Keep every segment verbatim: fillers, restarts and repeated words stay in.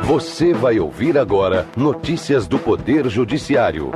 Você vai ouvir agora notícias do Poder Judiciário.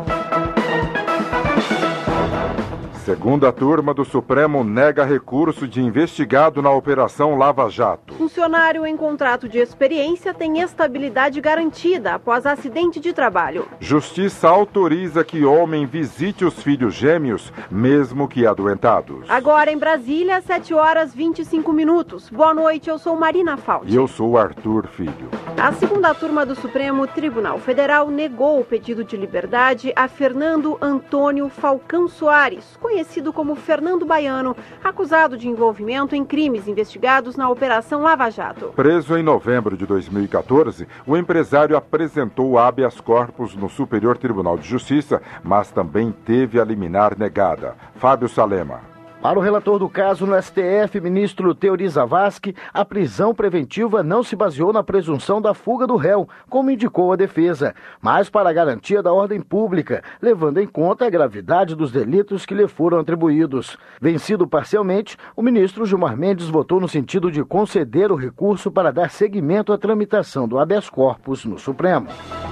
Segunda turma do Supremo nega recurso de investigado na Operação Lava Jato. Funcionário em contrato de experiência tem estabilidade garantida após acidente de trabalho. Justiça autoriza que homem visite os filhos gêmeos, mesmo que adoentados. Agora em Brasília, sete horas e vinte e cinco minutos. Boa noite, eu sou Marina Faldi. E eu sou Arthur Filho. A segunda turma do Supremo Tribunal Federal negou o pedido de liberdade a Fernando Antônio Falcão Soares, conhecido como Fernando Baiano, acusado de envolvimento em crimes investigados na Operação Lava Jato. Preso em novembro de dois mil e quatorze, o empresário apresentou habeas corpus no Superior Tribunal de Justiça, mas também teve a liminar negada. Fábio Salema. Para o relator do caso no S T F, ministro Teori Zavascki, a prisão preventiva não se baseou na presunção da fuga do réu, como indicou a defesa, mas para a garantia da ordem pública, levando em conta a gravidade dos delitos que lhe foram atribuídos. Vencido parcialmente, o ministro Gilmar Mendes votou no sentido de conceder o recurso para dar seguimento à tramitação do habeas corpus no Supremo.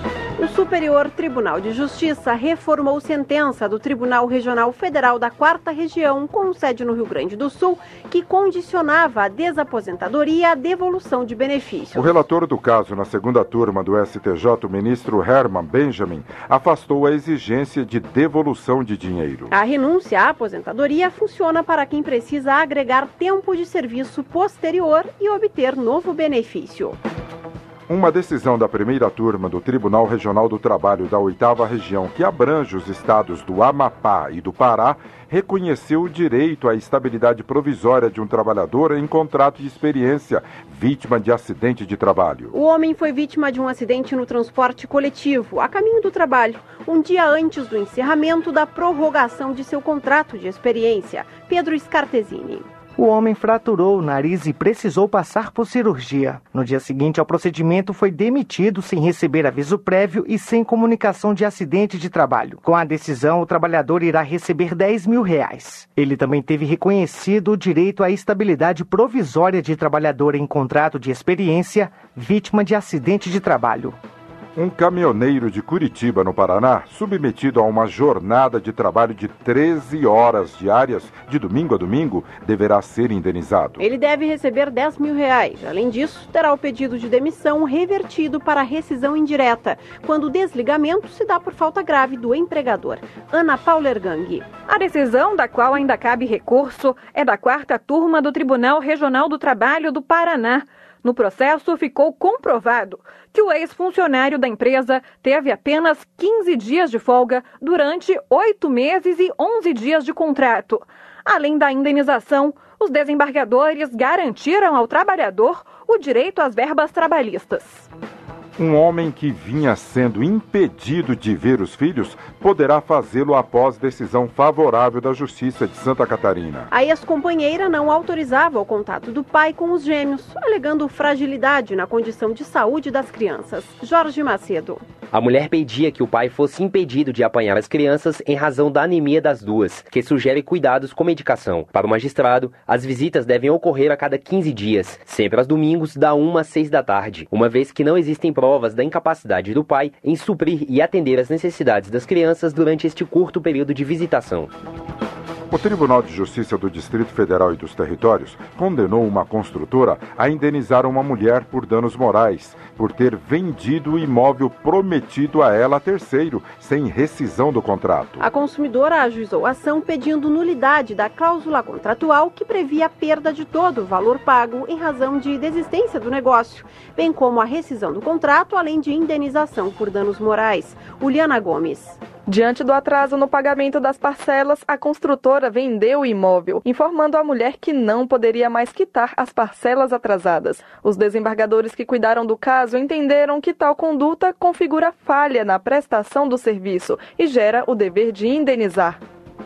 O Superior Tribunal de Justiça reformou sentença do Tribunal Regional Federal da Quarta Região, com sede no Rio Grande do Sul, que condicionava a desaposentadoria à devolução de benefícios. O relator do caso na segunda turma do S T J, o ministro Herman Benjamin, afastou a exigência de devolução de dinheiro. A renúncia à aposentadoria funciona para quem precisa agregar tempo de serviço posterior e obter novo benefício. Uma decisão da primeira turma do Tribunal Regional do Trabalho da oitava Região, que abrange os estados do Amapá e do Pará, reconheceu o direito à estabilidade provisória de um trabalhador em contrato de experiência, vítima de acidente de trabalho. O homem foi vítima de um acidente no transporte coletivo, a caminho do trabalho, um dia antes do encerramento da prorrogação de seu contrato de experiência. Pedro Scartesini. O homem fraturou o nariz e precisou passar por cirurgia. No dia seguinte ao procedimento, foi demitido sem receber aviso prévio e sem comunicação de acidente de trabalho. Com a decisão, o trabalhador irá receber dez mil reais. Ele também teve reconhecido o direito à estabilidade provisória de trabalhador em contrato de experiência, vítima de acidente de trabalho. Um caminhoneiro de Curitiba, no Paraná, submetido a uma jornada de trabalho de treze horas diárias, de domingo a domingo, deverá ser indenizado. Ele deve receber dez mil reais. Além disso, terá o pedido de demissão revertido para rescisão indireta, quando o desligamento se dá por falta grave do empregador. Ana Paula Ergang. A decisão, da qual ainda cabe recurso, é da quarta turma do Tribunal Regional do Trabalho do Paraná. No processo, ficou comprovado que o ex-funcionário da empresa teve apenas quinze dias de folga durante oito meses e onze dias de contrato. Além da indenização, os desembargadores garantiram ao trabalhador o direito às verbas trabalhistas. Um homem que vinha sendo impedido de ver os filhos poderá fazê-lo após decisão favorável da Justiça de Santa Catarina. A ex-companheira não autorizava o contato do pai com os gêmeos, alegando fragilidade na condição de saúde das crianças. Jorge Macedo. A mulher pedia que o pai fosse impedido de apanhar as crianças em razão da anemia das duas, que sugere cuidados com medicação. Para o magistrado, as visitas devem ocorrer a cada quinze dias, sempre aos domingos, da uma às seis da tarde, uma vez que não existem provas da incapacidade do pai em suprir e atender as necessidades das crianças durante este curto período de visitação. O Tribunal de Justiça do Distrito Federal e dos Territórios condenou uma construtora a indenizar uma mulher por danos morais, por ter vendido o imóvel prometido a ela a terceiro, sem rescisão do contrato. A consumidora ajuizou a ação pedindo nulidade da cláusula contratual que previa a perda de todo o valor pago em razão de desistência do negócio, bem como a rescisão do contrato, além de indenização por danos morais. Uliana Gomes. Diante do atraso no pagamento das parcelas, a construtora vendeu o imóvel, informando a mulher que não poderia mais quitar as parcelas atrasadas. Os desembargadores que cuidaram do caso entenderam que tal conduta configura falha na prestação do serviço e gera o dever de indenizar.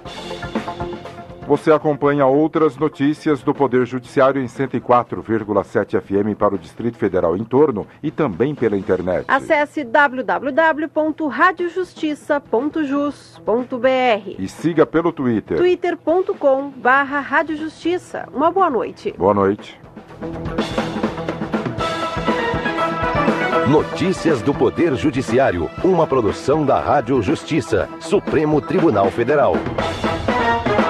Você acompanha outras notícias do Poder Judiciário em cento e quatro vírgula sete F M para o Distrito Federal em torno e também pela internet. Acesse w w w ponto rádio justiça ponto jus ponto b r e siga pelo Twitter. twitter ponto com barra rádio justiça. Uma boa noite. Boa noite. Notícias do Poder Judiciário, uma produção da Rádio Justiça, Supremo Tribunal Federal.